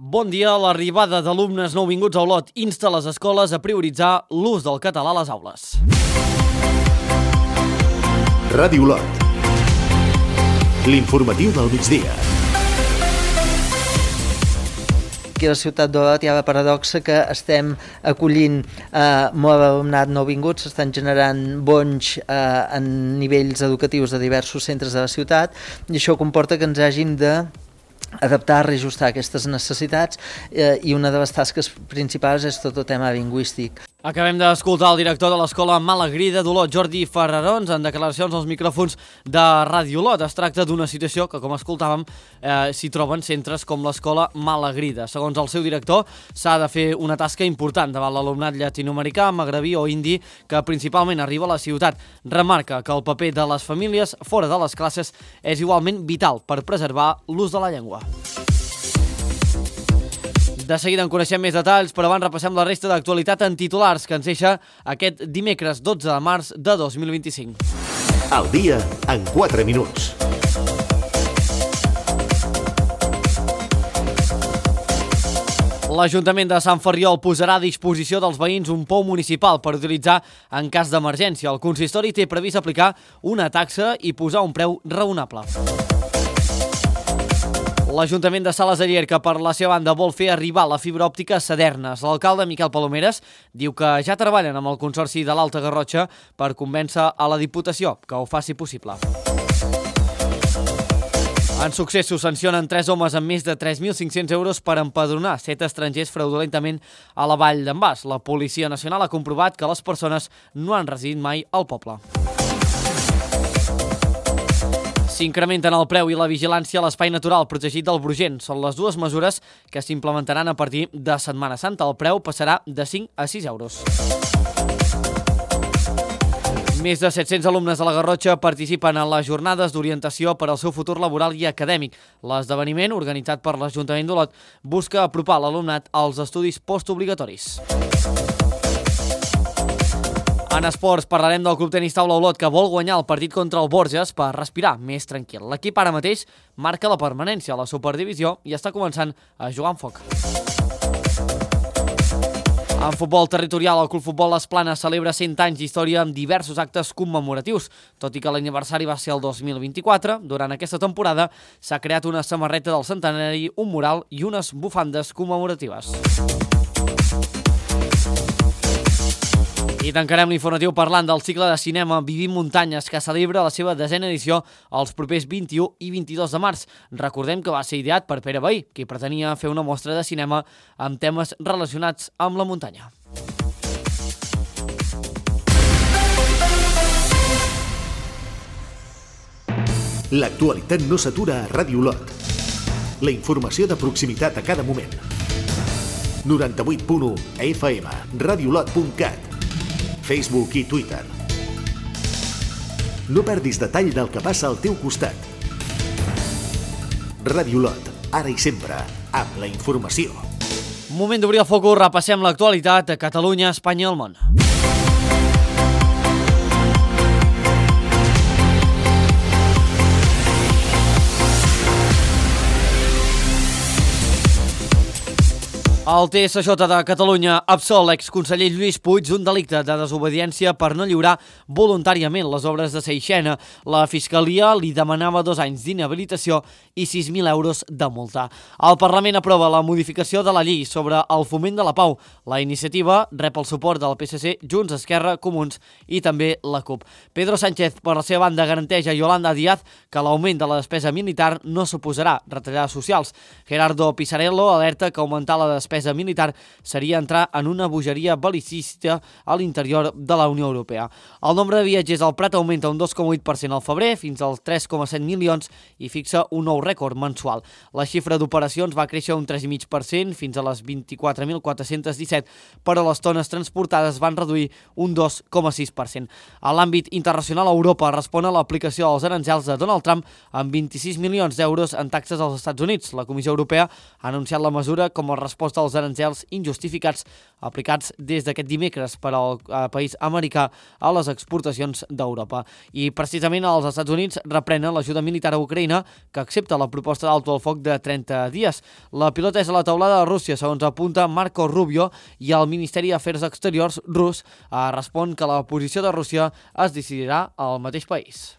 Bon dia. L'arribada d'alumnes nouvinguts a Olot insta les escoles a prioritzar l'ús del català a les aules. Ràdio Olot. L'informatiu del migdia. Aquí a la ciutat d'Olot hi ha la paradoxa que estem acollint molt alumnat nouvingut, s'estan generant bonys en nivells educatius de diversos centres de la ciutat i això comporta que ens hàgim de adaptar, reajustar aquestes necessitats i una de les tasques principals és tot el tema lingüístic. Acabem d'escoltar el director de l'escola Malagrida d'Olot, Jordi Ferrarons, en declaracions als micròfons de Ràdio Olot. Es tracta d'una situació que, com escoltàvem, s'hi troben centres com l'escola Malagrida. Segons el seu director, s'ha de fer una tasca important davant l'alumnat llatinoamericà, magrebí o indi, que principalment arriba a la ciutat. Remarca que el paper de les famílies fora de les classes és igualment vital per preservar l'ús de la llengua. De seguida en coneixem més detalls, però abans repassem la resta d'actualitat en titulars que ens deixa aquest dimecres 12 de març de 2025. Al dia en 4 minuts. L'Ajuntament de Sant Ferriol posarà a disposició dels veïns un pou municipal per utilitzar en cas d'emergència. El consistori té previst aplicar una taxa i posar un preu raonable. L'Ajuntament de Sales de Llierca, per la seva banda, vol fer arribar la fibra òptica a Sadernes. L'alcalde Miquel Palomeres diu que ja treballen amb el Consorci de l'Alta Garrotxa per convèncer a la Diputació que ho faci possible. En successos sancionen 3 homes amb més de 3.500 euros per empadronar 7 estrangers fraudulentament a la Vall d'en Bas. La Policia Nacional ha comprovat que les persones no han residit mai al poble. S'incrementen el preu i la vigilància a l'espai natural protegit del Brugent. Són les dues mesures que s'implementaran a partir de Setmana Santa. El preu passarà de 5 a 6 euros. Més de 700 alumnes de la Garrotxa participen en les jornades d'orientació per al seu futur laboral i acadèmic. L'esdeveniment, organitzat per l'Ajuntament d'Olot, busca apropar l'alumnat als estudis postobligatoris. En esports parlarem del Club Tenis Taula Olot, que vol guanyar el partit contra el Borges per respirar més tranquil. L'equip ara mateix marca la permanència a la Superdivisió i està començant a jugar amb foc. En futbol territorial, el Club Futbol Les Planes celebra 100 anys d'història amb diversos actes commemoratius. Tot i que l'aniversari va ser el 2024, durant aquesta temporada s'ha creat una samarreta del centenari, un mural i unes bufandes commemoratives. I tancarem l'informatiu parlant del cicle de cinema Vivim Muntanyes, que celebra la seva 10a edició els propers 21 i 22 de març. Recordem que va ser ideat per Pere Vehí, qui pretenia fer una mostra de cinema amb temes relacionats amb la muntanya. L'actualitat no s'atura a Ràdio Olot. La informació de proximitat a cada moment. 98.1 FM, radiolot.cat, Facebook i Twitter. No perdis detall del que passa al teu costat. Ràdio Olot, ara i sempre, amb la informació. Moment d'obrir el focus, repassem l'actualitat a Catalunya, Espanya i el món. El TSJ de Catalunya absol l'exconseller Lluís Puig d'un delicte de desobediència per no lliurar voluntàriament les obres de Seixena. La Fiscalia li demanava 2 anys d'inhabilitació i 6.000 euros de multa. El Parlament aprova la modificació de la llei sobre el foment de la pau. La iniciativa rep el suport del PSC, Junts, Esquerra, Comuns i també la CUP. Pedro Sánchez, per la seva banda, garanteix a Yolanda Díaz que l'augment de la despesa militar no suposarà retallades socials. Gerardo Pisarello alerta que augmentar la despesa militar seria entrar en una bogeria bel·licista a l'interior de la Unió Europea. El nombre de viatgers al Prat augmenta un 2,8% al febrer fins als 3,7 milions i fixa un nou rècord mensual. La xifra d'operacions va créixer un 3,5% fins a les 24.417, però les tones transportades van reduir un 2,6%. A l'àmbit internacional, Europa respon a l'aplicació dels aranzels de Donald Trump amb 26 milions d'euros en taxes als Estats Units. La Comissió Europea ha anunciat la mesura com a resposta proposta als aranzels injustificats aplicats des d'aquest dimecres per al país americà a les exportacions d'Europa. I precisament els Estats Units reprenen l'ajuda militar a Ucraïna, que accepta la proposta d'alto al foc de 30 dies. La pilota és a la taulada de Rússia, segons apunta Marco Rubio, i el Ministeri d'Afers Exteriors rus respon que la posició de Rússia es decidirà al mateix país.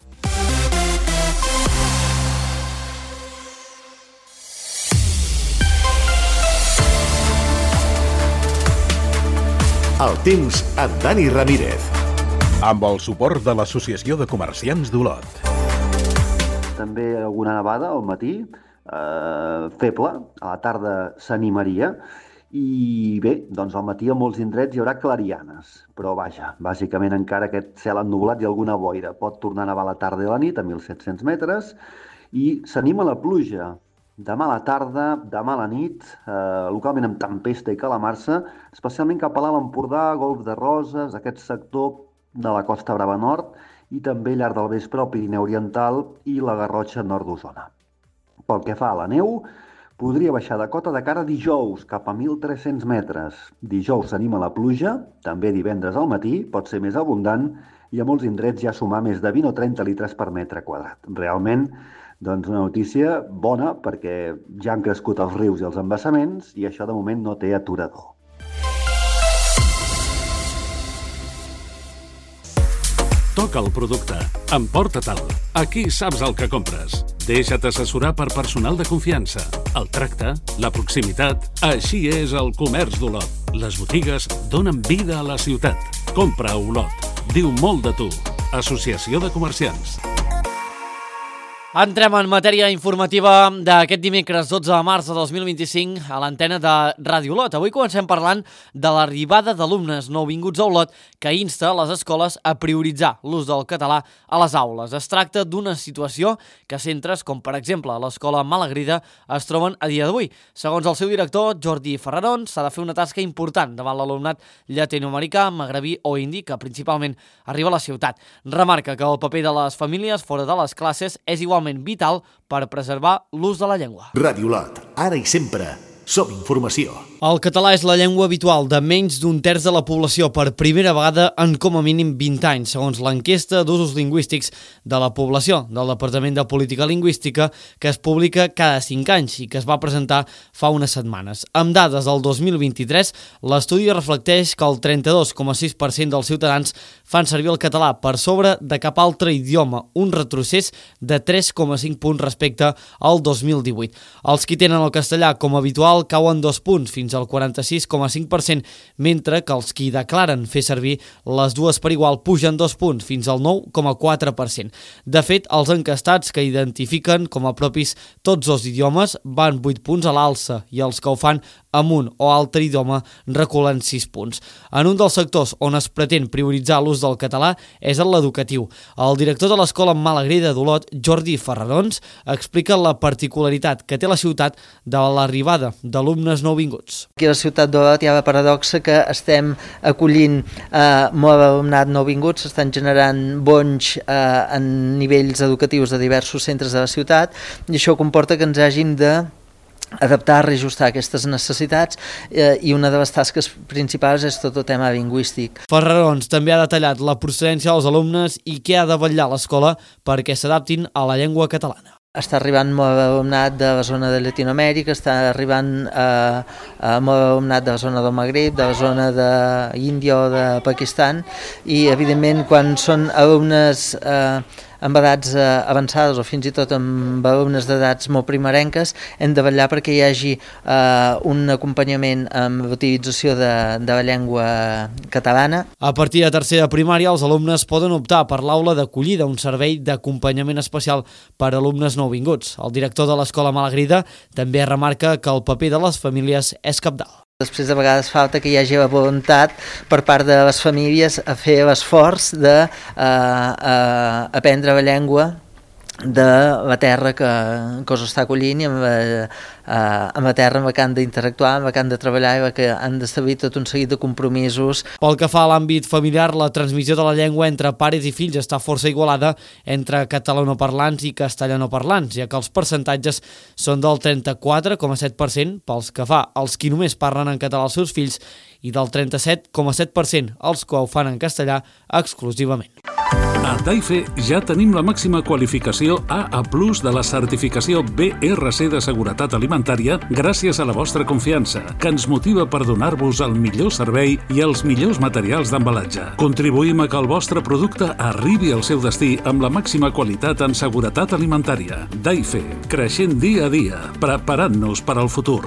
El temps amb Dani Ramírez. Amb el suport de l'Associació de Comerciants d'Olot. També alguna nevada al matí, feble, a la tarda s'animaria, i bé, doncs al matí a molts indrets hi haurà clarianes, però vaja, bàsicament encara aquest cel ennublat i alguna boira. Pot tornar a nevar a la tarda i a la nit a 1.700 metres i s'anima la pluja. Demà a la tarda, demà a la nit, localment amb tempesta i calamarsa, especialment cap a l'Alt Empordà, Golf de Roses, aquest sector de la Costa Brava Nord i també llarg del vespre al Pirineu Oriental i la Garrotxa nord d'Osona. Pel que fa a la neu, podria baixar de cota de cara a dijous, cap a 1.300 metres. Dijous s'anima la pluja, també divendres al matí, pot ser més abundant, i a molts indrets ja sumar més de 20 o 30 litres per metre quadrat. Realment, doncs una notícia bona perquè ja han crescut els rius i els embassaments i això de moment no té aturador. Toca el producte. Emporta-te'l. Aquí saps el que compres. Deixa't assessorar per personal de confiança. El tracte, la proximitat... Així és el comerç d'Olot. Les botigues donen vida a la ciutat. Compra a Olot. Diu molt de tu. Associació de Comerciants. Entrem en matèria informativa d'aquest dimecres 12 de març de 2025 a l'antena de Ràdio Olot. Avui comencem parlant de l'arribada d'alumnes nouvinguts a Olot que insta les escoles a prioritzar l'ús del català a les aules. Es tracta d'una situació que centres com per exemple l'Escola Malagrida es troben a dia d'avui. Segons el seu director, Jordi Ferrarón, s'ha de fer una tasca important davant l'alumnat llatinoamericà, magrebí o indi que principalment arriba a la ciutat. Remarca que el paper de les famílies fora de les classes és igualment vital per preservar l'ús de la llengua. Ràdio Olot, ara i sempre, som informació. El català és la llengua habitual de menys d'un terç de la població per primera vegada en com a mínim 20 anys, segons l'enquesta d'usos lingüístics de la població del Departament de Política Lingüística que es publica cada 5 anys i que es va presentar fa unes setmanes. Amb dades del 2023, l'estudi reflecteix que el 32,6% dels ciutadans fan servir el català per sobre de cap altre idioma, un retrocés de 3,5 punts respecte al 2018. Els qui tenen el castellà com a habitual cauen 2 punts, fins al 46,5%, mentre que els qui declaren fer servir les dues per igual pugen 2 punts, fins al 9,4%. De fet, els encastats que identifiquen com a propis tots dos idiomes van 8 punts a l'alça i els que ho fan amb un o altre idioma reculen 6 punts. En un dels sectors on es pretén prioritzar l'ús del català és en l'educatiu. El director de l'Escola Malagrida d'Olot, Jordi Ferrarons, explica la particularitat que té la ciutat de l'arribada d'alumnes nouvinguts. Aquí a la ciutat d'Olot hi ha la paradoxa que estem acollint molt alumnat nouvingut, s'estan generant bonys en nivells educatius de diversos centres de la ciutat i això comporta que ens hàgim de adaptar, reajustar aquestes necessitats i una de les tasques principals és tot el tema lingüístic. Ferrarons també ha detallat la procedència dels alumnes i què ha de vetllar l'escola perquè s'adaptin a la llengua catalana. Està arribant molt alumnat de la zona de Llatinoamèrica, està arribant molt alumnat de la zona del Magreb, de la zona d'Índia o de Pakistan i evidentment quan són alumnes amb edats avançades o fins i tot amb alumnes d'edats molt primerenques hem de vetllar perquè hi hagi un acompanyament amb l'utilització de la llengua catalana. A partir de tercera primària els alumnes poden optar per l'aula d'acollida, un servei d'acompanyament especial per alumnes nouvinguts. El director de l'Escola Malagrida també remarca que el paper de les famílies és cabdal. Després de vegades falta que hi hagi la voluntat per part de les famílies a fer l'esforç d'aprendre la llengua de la terra que us està acollint i amb la terra amb la que han d'interactuar, amb la que han de treballar i amb la que han d'establir tot un seguit de compromisos. Pel que fa a l'àmbit familiar, la transmissió de la llengua entre pares i fills està força igualada entre catalanoparlants i castellanoparlants, ja que els percentatges són del 34,7% pels que fa als qui només parlen en català els seus fills i del 37,7% els que ho fan en castellà exclusivament. A Daife ja tenim la màxima qualificació AA+ de la certificació BRC de seguretat alimentària gràcies a la vostra confiança, que ens motiva per donar-vos el millor servei i els millors materials d'embalatge. Contribuïm a que el vostre producte arribi al seu destí amb la màxima qualitat en seguretat alimentària. Daife, creixent dia a dia, preparant-nos per al futur.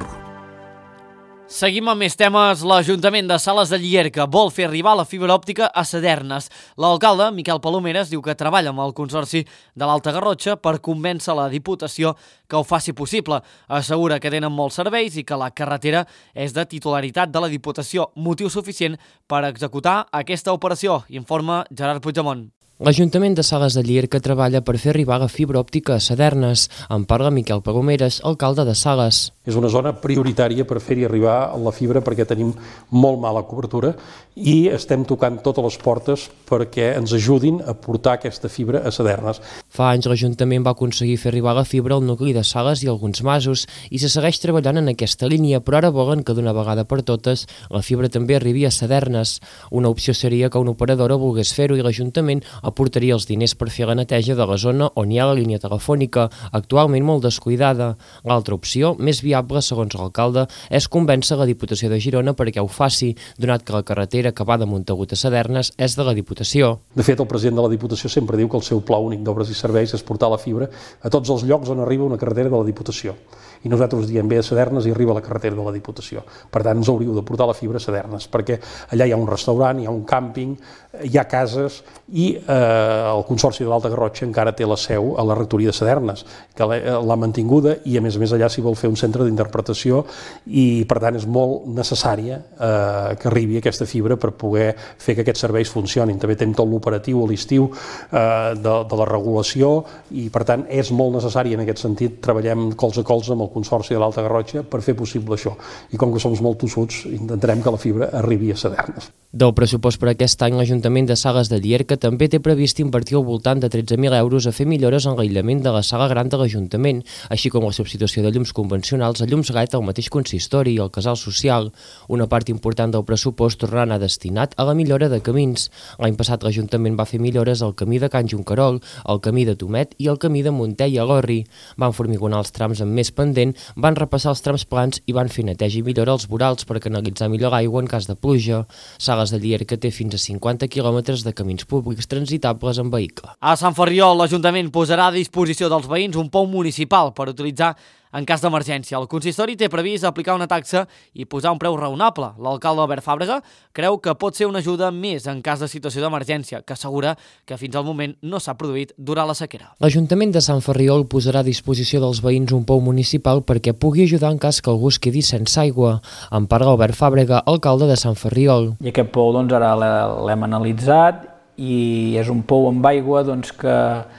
Seguim amb més temes. L'Ajuntament de Sales de Llierca vol fer arribar la fibra òptica a Sadernes. L'alcalde, Miquel Palomeres, diu que treballa amb el Consorci de l'Alta Garrotxa per convèncer la Diputació que ho faci possible. Assegura que tenen molts serveis i que la carretera és de titularitat de la Diputació, motiu suficient per executar aquesta operació, informa Gerard Puigdemont. L'Ajuntament de Sales de Llierca treballa per fer arribar la fibra òptica a Sadernes. En parla Miquel Palomeres, alcalde de Sales. És una zona prioritària per fer-hi arribar la fibra perquè tenim molt mala cobertura i estem tocant totes les portes perquè ens ajudin a portar aquesta fibra a Sadernes. Fa anys l'Ajuntament va aconseguir fer arribar la fibra al nucli de Sales i alguns masos i se segueix treballant en aquesta línia, però ara volen que d'una vegada per totes la fibra també arribi a Sadernes. Una opció seria que una operadora volgués fer-ho i l'Ajuntament aportaria els diners per fer la neteja de la zona on hi ha la línia telefònica, actualment molt descuidada. L'altra opció, més viable, segons l'alcalde, és convèncer la Diputació de Girona perquè ho faci, donat que la carretera que va de Montagut a Sadernes és de la Diputació. De fet, el president de la Diputació sempre diu que el seu pla únic d'obres i serveis és portar la fibra a tots els llocs on arriba una carretera de la Diputació. I nosaltres diem, ve a Sadernes i arriba a la carretera de la Diputació. Per tant, ens hauríeu de portar la fibra a Sadernes, perquè allà hi ha un restaurant, hi ha un càmping, hi ha cases i el Consorci de l'Alta Garrotxa encara té la seu a la rectoria de Sadernes, que l'ha mantinguda i a més allà s'hi vol fer un centre d'interpretació i per tant és molt necessària que arribi aquesta fibra per poder fer que aquests serveis funcionin. També tenim tot l'operatiu a l'estiu de la regulació i per tant és molt necessari en aquest sentit. Treballem colze a colze amb el Consorci de l'Alta Garrotxa per fer possible això i com que som molt tossuts intentarem que la fibra arribi a Sadernes. Del pressupost per aquest any, l'Ajuntament de Sales de Llierca també té previst invertir al voltant de 13.000 euros a fer millores en l'aïllament de la sala gran de l'Ajuntament, així com la substitució de llums convencionals a llums LED al mateix consistori i al casal social. Una part important del pressupost tornarà a anar destinat a la millora de camins. L'any passat l'Ajuntament va fer millores al camí de Can Junquerol, al camí de Tomet i al camí de Montell a Gorri. Van formigonar els trams amb més pendent, van repassar els trams plans i van fer neteja i millora als vorals per canalitzar millor l'aigua en cas de pluja. Sales de Llierca té fins a 50 quilòmetres de camins públics transitables en vehicle. A Sant Ferriol, l'Ajuntament posarà a disposició dels veïns un pou municipal per utilitzar en cas d'emergència. El consistori té previst aplicar una taxa i posar un preu raonable. L'alcalde Albert Fàbrega creu que pot ser una ajuda més en cas de situació d'emergència, que assegura que fins al moment no s'ha produït durant la sequera. L'Ajuntament de Sant Ferriol posarà a disposició dels veïns un pou municipal perquè pugui ajudar en cas que algú es quedi sense aigua. En parla Albert Fàbrega, alcalde de Sant Ferriol. I aquest pou ara l'hem analitzat i és un pou amb aigua que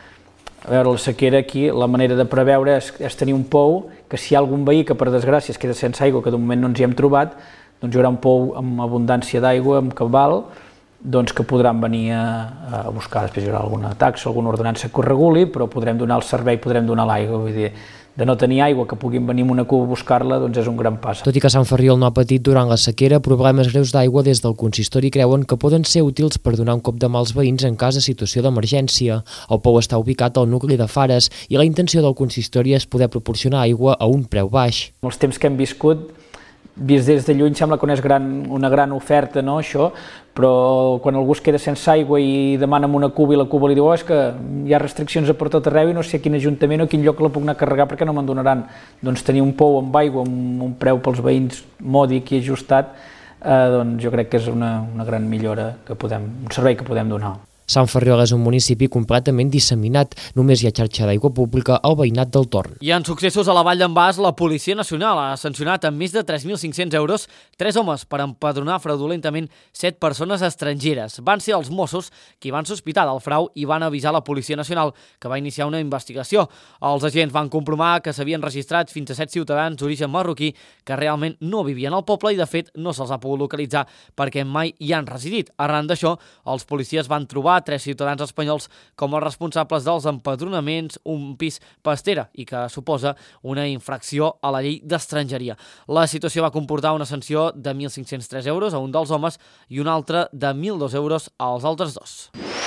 a veure, la sequera aquí, la manera de preveure és tenir un pou que si hi ha algun veí que per desgràcia es queda sense aigua, que de moment no ens hi hem trobat, doncs hi haurà un pou amb abundància d'aigua, amb cabal, que podran venir a buscar. Després hi haurà alguna taxa, alguna ordenança que ho reguli, però podrem donar el servei, podrem donar l'aigua. Vull dir, de no tenir aigua, que puguin venir amb una cuba a buscar-la, doncs és un gran pas. Tot i que Sant Ferriol no ha patit durant la sequera problemes greus d'aigua, des del consistori creuen que poden ser útils per donar un cop de mà als veïns en cas de situació d'emergència. El pou està ubicat al nucli de Fares i la intenció del consistori és poder proporcionar aigua a un preu baix. Els temps que hem viscut, vist des de lluny, sembla que no és una gran oferta, no, això, però quan algú es queda sense aigua i demana amb una cuba i la cuba li diu és que hi ha restriccions per tot arreu i no sé a quin ajuntament o a quin lloc la puc anar a carregar perquè no me'n donaran. Doncs tenir un pou amb aigua, amb un preu pels veïns mòdic i ajustat, doncs jo crec que és una gran millora, un servei que podem donar. Sant Ferriol és un municipi completament disseminat. Només hi ha xarxa d'aigua pública al veïnat del Torn. I en successos a la Vall d'en Bas, la Policia Nacional ha sancionat amb més de 3.500 euros 3 homes per empadronar fraudulentament 7 persones estrangeres. Van ser els Mossos qui van sospitar del frau i van avisar la Policia Nacional, que va iniciar una investigació. Els agents van comprovar que s'havien registrat fins a 7 ciutadans d'origen marroquí que realment no vivien al poble i, de fet, no se'ls ha pogut localitzar perquè mai hi han residit. Arran d'això, els policies van trobar 3 ciutadans espanyols com els responsables dels empadronaments, un pis pastera i que suposa una infracció a la llei d'estrangeria. La situació va comportar una sanció de 1.503 euros a un dels homes i una altra de 1.002 euros als altres dos.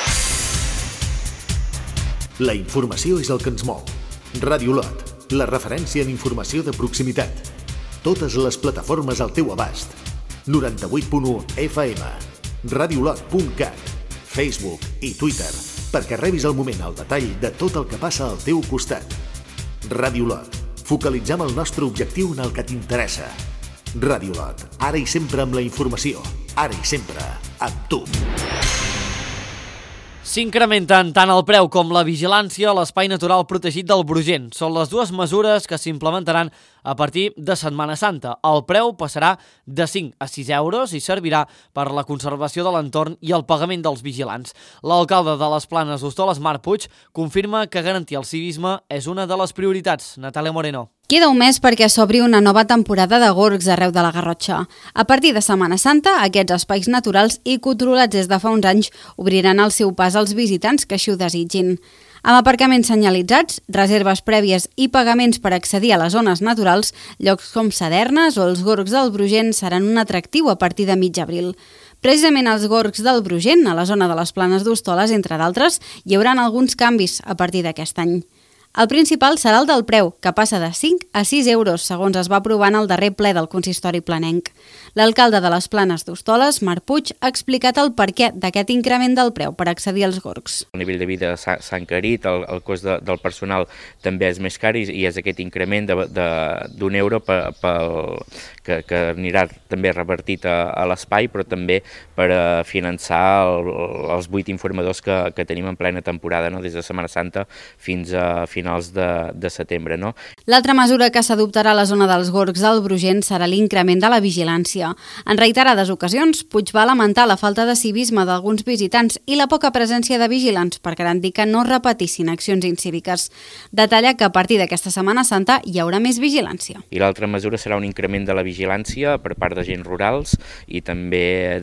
La informació és el que ens mou. Ràdio Lot, la referència en informació de proximitat. Totes les plataformes al teu abast. 98.1 FM, radiolot.cat, Facebook i Twitter, perquè rebis al moment el detall de tot el que passa al teu costat. Ràdio Lot, focalitzem el nostre objectiu en el que t'interessa. Ràdio Lot, ara i sempre amb la informació, ara i sempre amb tu. S'incrementen tant el preu com la vigilància a l'espai natural protegit del Brugent. Són les dues mesures que s'implementaran a partir de Setmana Santa. El preu passarà de 5 a 6 euros i servirà per la conservació de l'entorn i el pagament dels vigilants. L'alcalde de les Planes d'Hostoles, Marc Puig, confirma que garantir el civisme és una de les prioritats. Natàlia Moreno. Queda un mes perquè s'obri una nova temporada de gorgs arreu de la Garrotxa. A partir de Setmana Santa, aquests espais naturals i controlats des de fa uns anys obriran el seu pas als visitants que així ho desitgin. Amb aparcaments senyalitzats, reserves prèvies i pagaments per accedir a les zones naturals, llocs com Sadernes o els gorgs del Brugent seran un atractiu a partir de mig abril. Precisament als gorgs del Brugent, a la zona de les Planes d'Hostoles, entre d'altres, hi haurà alguns canvis a partir d'aquest any. El principal serà el del preu, que passa de 5 a 6 euros, segons es va aprovar en el darrer ple del consistori planenc. L'alcalde de les Planes d'Hostoles, Marc Puig, ha explicat el perquè d'aquest increment del preu per accedir als gorgs. El nivell de vida s'ha encarit, el cost del personal també és més car i és aquest increment d'un euro que anirà també revertit a l'espai, però també per finançar els 8 informadors que tenim en plena temporada, des de Setmana Santa fins a finals de setembre. L'altra mesura que s'adoptarà a la zona dels gorgs del Brugent serà l'increment de la vigilància. En reiterades ocasions, Puig va lamentar la falta de civisme d'alguns visitants i la poca presència de vigilants per garantir que no repetissin accions incíviques. Detalla que a partir d'aquesta Setmana Santa hi haurà més vigilància. I l'altra mesura serà un increment de la vigilància per part d'agents rurals i també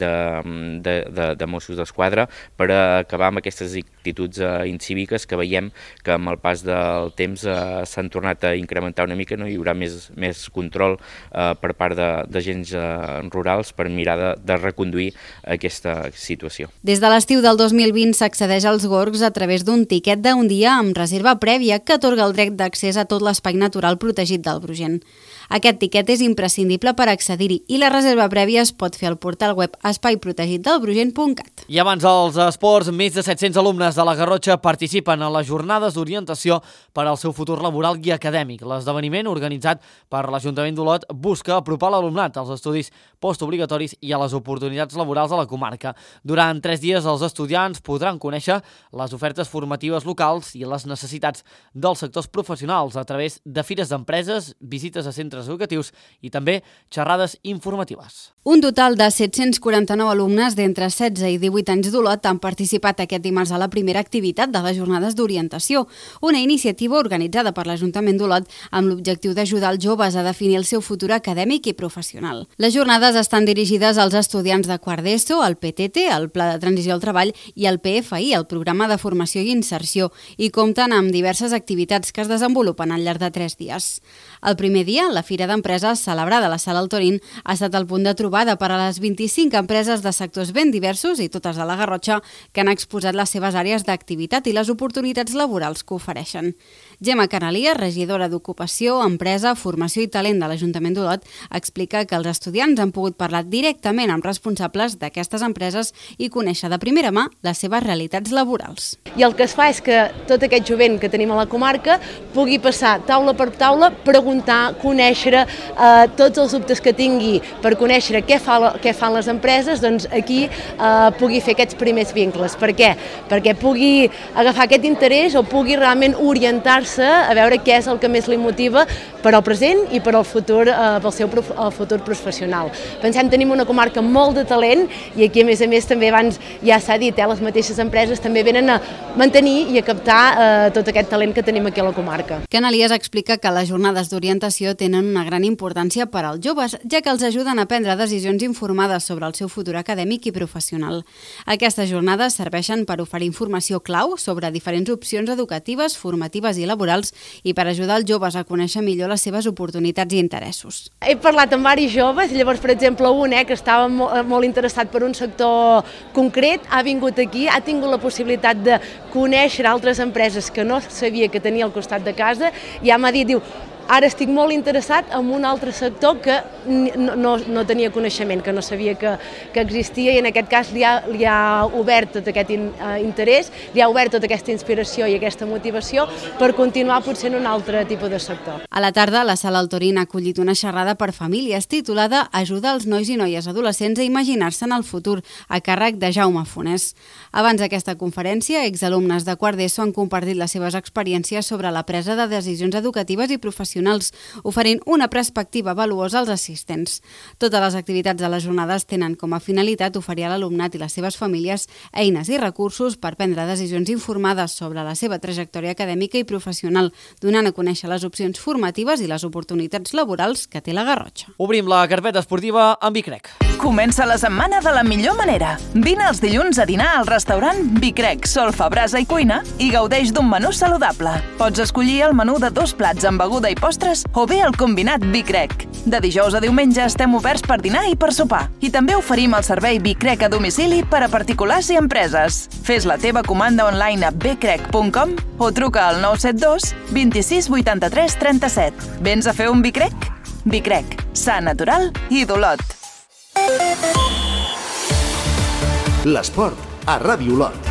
de Mossos d'Esquadra per acabar amb aquestes actituds incíviques que veiem que amb el pas del temps s'han tornat a incrementar una mica, hi haurà més control per part d'agents rurals per mirar de reconduir aquesta situació. Des de l'estiu del 2020 s'accedeix als gorgs a través d'un tiquet d'un dia amb reserva prèvia que atorga el dret d'accés a tot l'espai natural protegit del Brugent. Aquest tiquet és imprescindible per accedir-hi i la reserva prèvia es pot fer al portal web espaiprotegitdelbrugent.cat. I abans dels esports, més de 700 alumnes de la Garrotxa participen a les jornades d'orientació per al seu futur laboral i acadèmic. L'esdeveniment, organitzat per l'Ajuntament d'Olot, busca apropar l'alumnat als estudis postobligatoris i a les oportunitats laborals a la comarca. Durant 3 dies, els estudiants podran conèixer les ofertes formatives locals i les necessitats dels sectors professionals a través de fires d'empreses, visites a centres educatius i també xerrades informatives. Un total de 749 alumnes d'entre 16 i 18 anys d'Olot han participat aquest dimarts a la primera activitat de les jornades d'orientació, una iniciativa organitzada per l'Ajuntament d'Olot amb l'objectiu d'ajudar els joves a definir el seu futur acadèmic i professional. Les jornades estan dirigides als estudiants de quart d'ESO, el PTT, el Pla de Transició al Treball, i el PFI, el Programa de Formació i Inserció, i compten amb diverses activitats que es desenvolupen al llarg de 3 dies. El primer dia, la Fira d'Empreses, celebrada a la Sala Altorín, ha estat el punt de trobada per a les 25 empreses de sectors ben diversos i totes de la Garrotxa que han exposat les seves àrees d'activitat i les oportunitats laborals que ofereixen. Gemma Canalia, regidora d'Ocupació, Empresa, Formació i Talent de l'Ajuntament d'Olot, explica que els estudiants han pogut parlar directament amb responsables d'aquestes empreses i conèixer de primera mà les seves realitats laborals. I el que es fa és que tot aquest jovent que tenim a la comarca pugui passar taula per taula, preguntar, conèixer conèixer tots els dubtes que tingui, per conèixer què fan les empreses, doncs aquí pugui fer aquests primers vincles. Per què? Perquè pugui agafar aquest interès o pugui realment orientar-se a veure què és el que més li motiva per al present i per al futur, pel seu futur professional. Pensem, tenim una comarca molt de talent i aquí, a més, també abans ja s'ha dit, les mateixes empreses també venen a mantenir i a captar tot aquest talent que tenim aquí a la comarca. Ken Elias explica que les jornades d'orientació tenen una gran importància per als joves, ja que els ajuden a prendre decisions informades sobre el seu futur acadèmic i professional. Aquestes jornades serveixen per oferir informació clau sobre diferents opcions educatives, formatives i laborals i per ajudar els joves a conèixer millor les seves oportunitats i interessos. He parlat amb diversos joves, llavors, per exemple, un que estava molt interessat per un sector concret, ha vingut aquí, ha tingut la possibilitat de conèixer altres empreses que no sabia que tenia al costat de casa i ja m'ha dit, diu, ara estic molt interessat en un altre sector que no tenia coneixement, que no sabia que existia i en aquest cas li ha obert tot aquest interès, li ha obert tota aquesta inspiració i aquesta motivació per continuar potser en un altre tipus de sector. A la tarda, la Sala El Torín ha acollit una xerrada per famílies titulada Ajudar els nois i noies adolescents a imaginar-se en el futur, a càrrec de Jaume Fonés. Abans d'aquesta conferència, exalumnes de quart d'ESO han compartit les seves experiències sobre la presa de decisions educatives i professionals, oferint una perspectiva valuosa als assistents. Totes les activitats de les jornades tenen com a finalitat oferir a l'alumnat i les seves famílies eines i recursos per prendre decisions informades sobre la seva trajectòria acadèmica i professional, donant a conèixer les opcions formatives i les oportunitats laborals que té la Garrotxa. Obrim la carpeta esportiva amb Vicrec. Comença la setmana de la millor manera. Vine els dilluns a dinar al restaurant Vicrec, solfa, brasa i cuina i gaudeix d'un menú saludable. Pots escollir el menú de 2 plats amb beguda i postres o bé el combinat Vicrec. De dijous a diumenge estem oberts per dinar i per sopar. I també oferim el servei Vicrec a domicili per a particulars i empreses. Fes la teva comanda online a vicrec.com o truca al 972 26 83 37. Vens a fer un Vicrec? Vicrec, sa, natural i d'Olot. L'esport a Ràdio Olot.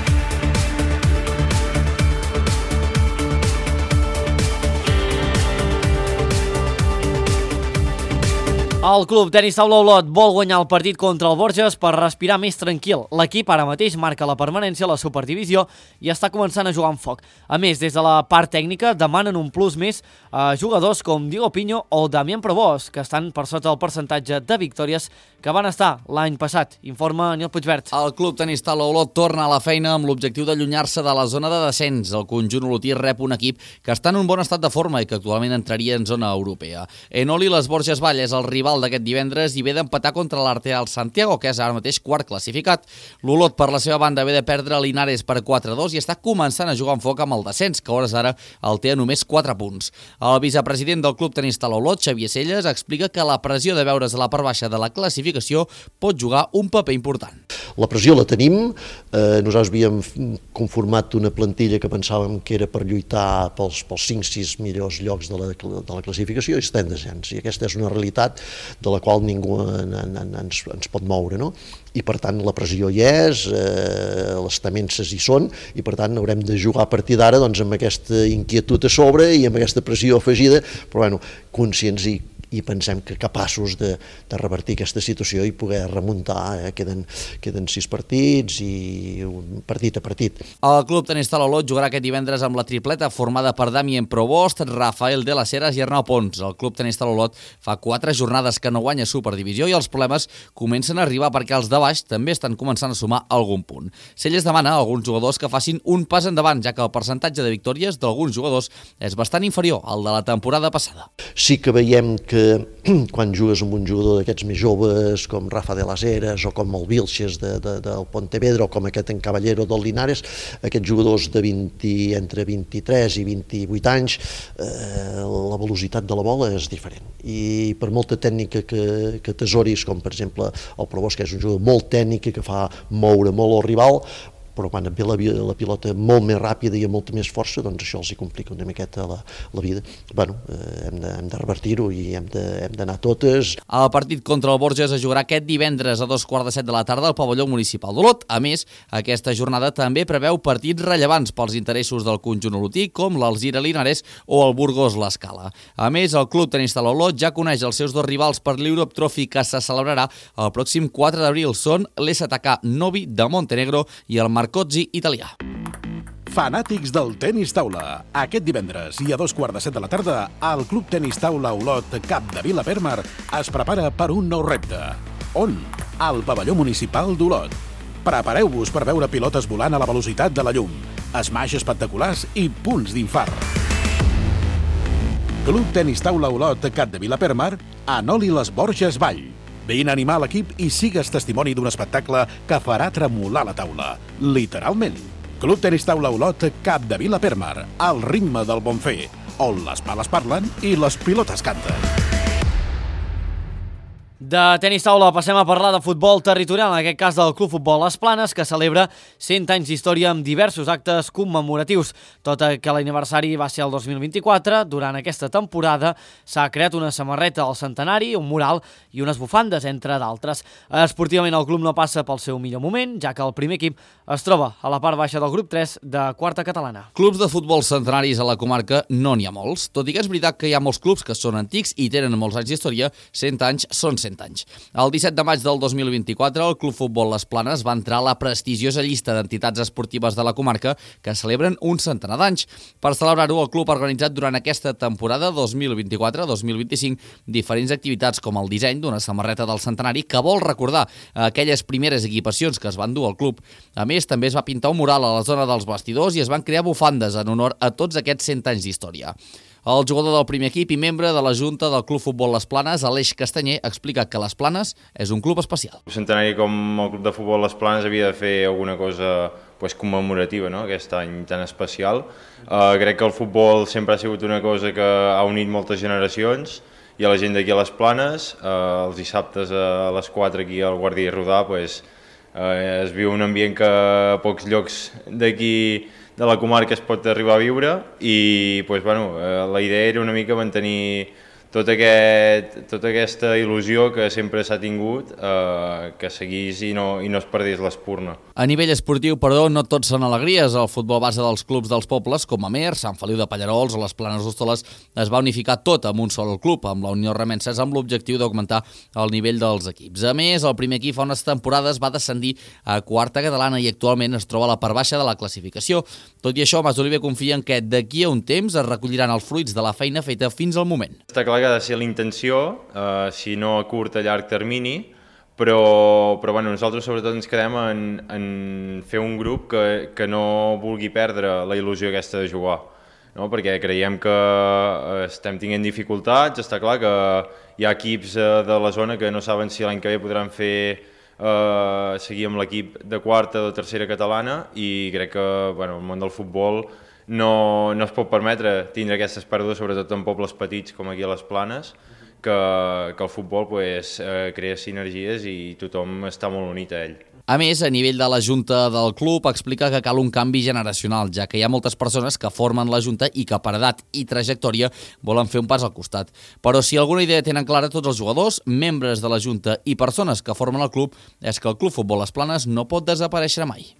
El club tenis taula Olot vol guanyar el partit contra el Borges per respirar més tranquil. L'equip ara mateix marca la permanència a la superdivisió i està començant a jugar amb foc. A més, des de la part tècnica demanen un plus més a jugadors com Diego Piño o Damián Probós, que estan per sota el percentatge de victòries que van estar l'any passat. Informa Nil Puigvert. El club tenis taula Olot torna a la feina amb l'objectiu d'allunyar-se de la zona de descens. El conjunt olotí rep un equip que està en un bon estat de forma i que actualment entraria en zona europea. Enoli Les Borges Vall és el rival d'aquest divendres i ve d'empatar contra l'Arteal Santiago, que és ara mateix quart classificat. L'Olot, per la seva banda, ve de perdre l'Inares per 4-2 i està començant a jugar en foc amb el descens, que a hores d'ara el té a només 4 punts. El vicepresident del club tenis taula Olot, Xavier Celles, explica que la pressió de veure's a la part baixa de la classificació pot jugar un paper important. La pressió la tenim, nosaltres havíem conformat una plantilla que pensàvem que era per lluitar pels 5-6 millors llocs de la classificació i estem descens, i aquesta és una realitat de la qual ningú ens pot moure, no? I per tant la pressió hi és, les temences hi són, i per tant haurem de jugar a partir d'ara amb aquesta inquietud a sobre i amb aquesta pressió afegida, però conscients i pensem que capaços de revertir aquesta situació i poder remuntar. Queden 6 partits i partit a partit. El club tenis taula Olot jugarà aquest divendres amb la tripleta formada per Damien Provost, Rafael de las Heras i Arnau Pons. El club tenis taula Olot fa 4 jornades que no guanya Superdivisió i els problemes comencen a arribar perquè els de baix també estan començant a sumar algun punt. Celles demana a alguns jugadors que facin un pas endavant, ja que el percentatge de victòries d'alguns jugadors és bastant inferior al de la temporada passada. Sí que veiem que quan jugues amb un jugador d'aquests més joves com Rafa de las Heras o com el Vilches del Pontevedra o com aquest en Caballero del Linares, aquests jugadors de entre 23 i 28 anys, la velocitat de la bola és diferent i per molta tècnica que tesoris, com per exemple el Provost, que és un jugador molt tècnic que fa moure molt el rival, però quan et ve la pilota molt més ràpida i amb molta més força, doncs això els hi complica una miqueta la vida. Bueno, hem de revertir-ho i hem d'anar totes. El partit contra el Borges es jugarà aquest divendres a 2:45 de la tarda al pavelló municipal d'Olot. A més, aquesta jornada també preveu partits rellevants pels interessos del conjunt olotí, com l'Alzira Linares o el Burgos l'Escala. A més, el Club Tenis Taula Olot ja coneix els seus dos rivals per l'Europe Trophy que se celebrarà el pròxim 4 d'abril. Són l'STK Novi de Montenegro i el Marcozzi italià. Fanàtics del tenis taula. Aquest divendres i a 2:45 de la tarda, el Club Tenis Taula Olot Capdevila Permar es prepara per un nou repte. On? Al pavelló municipal d'Olot. Prepareu-vos per veure pilotes volant a la velocitat de la llum, smash espectaculars i punts d'infart. Club Tenis Taula Olot Capdevila Permar, Anoli les Borges Vall. Vine a animar l'equip i sigues testimoni d'un espectacle que farà tremolar la taula, literalment. Club Tenis Taula Olot Capdevila Permar, al ritme del bon fer, on les pales parlen i les pilotes canten. De tenis taula passem a parlar de futbol territorial, en aquest cas del Club Futbol Les Planes, que celebra 100 anys d'història amb diversos actes commemoratius. Tot i que l'aniversari va ser el 2024, durant aquesta temporada s'ha creat una samarreta al centenari, un mural i unes bufandes, entre d'altres. Esportivament el club no passa pel seu millor moment, ja que el primer equip es troba a la part baixa del grup 3 de quarta catalana. Clubs de futbol centenaris a la comarca no n'hi ha molts, tot i que és veritat que hi ha molts clubs que són antics i tenen molts anys d'història. 100 anys són 100 anys. El 17 de maig del 2024, el Club Futbol Les Planes va entrar a la prestigiosa llista d'entitats esportives de la comarca que celebren un centenar d'anys. Per celebrar-ho, el club ha organitzat durant aquesta temporada 2024-2025 diferents activitats com el disseny d'una samarreta del centenari que vol recordar aquelles primeres equipacions que es van dur al club. A més, també es va pintar un mural a la zona dels vestidors i es van crear bufandes en honor a tots aquests 100 anys d'història. El jugador del primer equip i membre de la Junta del Club Futbol Les Planes, Aleix Castanyer, explica que Les Planes és un club especial. Un centenari com el Club de Futbol Les Planes havia de fer alguna cosa commemorativa, no? Aquest any tan especial. Crec que el futbol sempre ha sigut una cosa que ha unit moltes generacions i a la gent d'aquí a Les Planes, els dissabtes a les 4 aquí al Guàrdia i Rodà, es viu un ambient que a pocs llocs d'aquí de la comarca es pot arribar a viure i la idea era una mica mantenir tota aquesta il·lusió que sempre s'ha tingut, que seguís i no es perdés l'espurna. A nivell esportiu, però, no tots són alegries. El futbol base dels clubs dels pobles, com Amer, Sant Feliu de Pallarols o les Planes d'Hostoles, es va unificar tot amb un sol club, amb la Unió Remenses, amb l'objectiu d'augmentar el nivell dels equips. A més, el primer equip fa unes temporades va descendir a quarta catalana i actualment es troba a la part baixa de la classificació. Tot i això, Mas Oliver confia en que d'aquí a un temps es recolliran els fruits de la feina feta fins al moment. Està clar que ha de ser la intenció, si no a curt, a llarg termini, però nosaltres sobretot ens quedem en fer un grup que no vulgui perdre la il·lusió aquesta de jugar, no? Perquè creiem que estem tinguent dificultats, està clar que hi ha equips de la zona que no saben si l'any que ve podran seguir amb l'equip de quarta o de tercera catalana i crec que el món del futbol no es pot permetre tindre aquestes pèrdues, sobretot en pobles petits com aquí a Les Planes, que el futbol crea sinergies i tothom està molt unit a ell. A més, a nivell de la Junta del club, explica que cal un canvi generacional, ja que hi ha moltes persones que formen la Junta i que per edat i trajectòria volen fer un pas al costat. Però si alguna idea tenen clara tots els jugadors, membres de la Junta i persones que formen el club, és que el Club Futbol Les Planes no pot desaparèixer mai.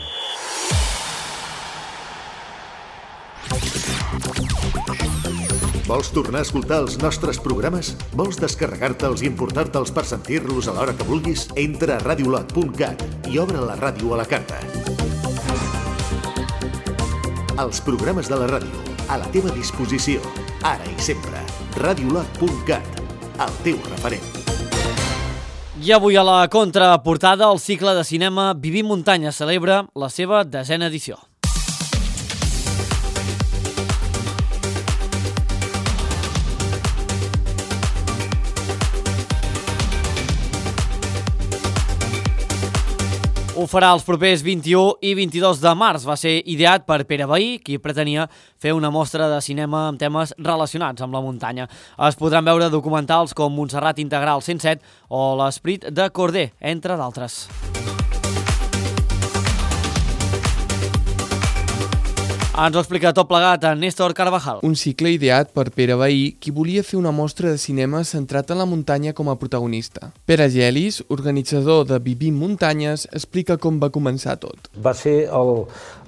Vols tornar a escoltar els nostres programes? Vols descarregar-te'ls i emportar-te'ls per sentir-los a l'hora que vulguis? Entra a radiolot.cat i obre la ràdio a la carta. Els programes de la ràdio, a la teva disposició, ara i sempre. Radiolot.cat, el teu referent. I avui a la contraportada, el cicle de cinema Vivim Muntanya celebra la seva 10a edició. Ho farà els propers 21 i 22 de març. Va ser ideat per Pere Vehí, qui pretenia fer una mostra de cinema amb temes relacionats amb la muntanya. Es podran veure documentals com Montserrat Integral 107 o L'Esprit de Corder, entre d'altres. Ens ho explica tot plegat en Néstor Carvajal. Un cicle ideat per Pere Bahí, qui volia fer una mostra de cinema centrat en la muntanya com a protagonista. Pere Gelis, organitzador de Vivim Muntanyes, explica com va començar tot. Va ser el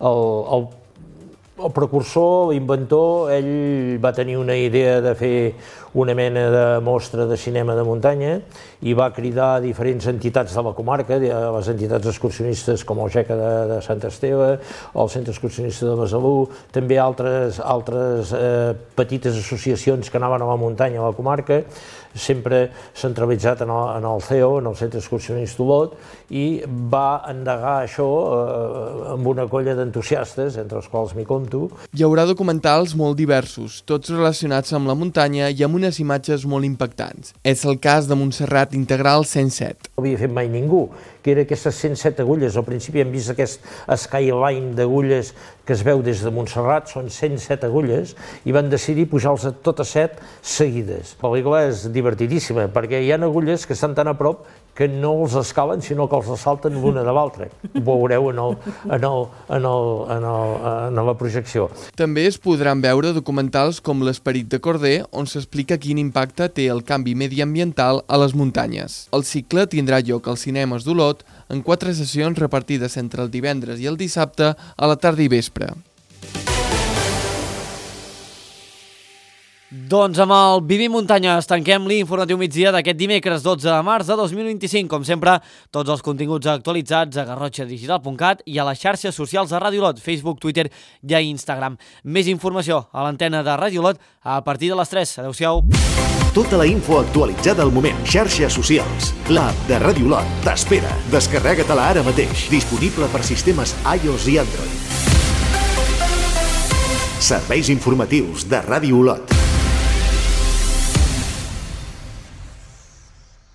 precursor, l'inventor. Ell va tenir una idea de fer una mena de mostra de cinema de muntanya i va cridar diferents entitats de la comarca, les entitats excursionistes com el GECA de Sant Esteve, el Centre Excursionista de Besalú, també altres petites associacions que anaven a la muntanya a la comarca, sempre centralitzat en el CEO, en el Centre Excursionista Olot, i va endegar això amb una colla d'entusiastes, entre els quals m'hi compto. Hi haurà documentals molt diversos, tots relacionats amb la muntanya i amb unes imatges molt impactants. És el cas de Montserrat Integral 107. No havia fet mai ningú, que era aquestes 107 agulles. Al principi hem vist aquest skyline d'agulles que es veu des de Montserrat, són 107 agulles, i van decidir pujar-los a totes 7 seguides. La pel·lícula és divertidíssima, perquè hi ha agulles que estan tan a prop que no els escalen, sinó que els assalten l'una de l'altra. Ho veureu en la projecció. També es podran veure documentals com L'esperit de Corder, on s'explica quin impacte té el canvi mediambiental a les muntanyes. El cicle tindrà lloc als cinemes d'Olot en 4 sessions repartides entre el divendres i el dissabte a la tarda i vespre. Doncs amb el Vivim Muntanyes tanquem l'informatiu migdia d'aquest dimecres 12 de març de 2025. Com sempre, tots els continguts actualitzats a garrotxadigital.cat i a les xarxes socials de Ràdio Olot, Facebook, Twitter i Instagram. Més informació a l'antena de Ràdio Olot a partir de les 3. Adéu-siau. Tota la info actualitzada al moment. Xarxes socials. L'app de Ràdio Olot t'espera. Descarrega-te-la ara mateix. Disponible per sistemes iOS i Android. Serveis informatius de Ràdio Olot.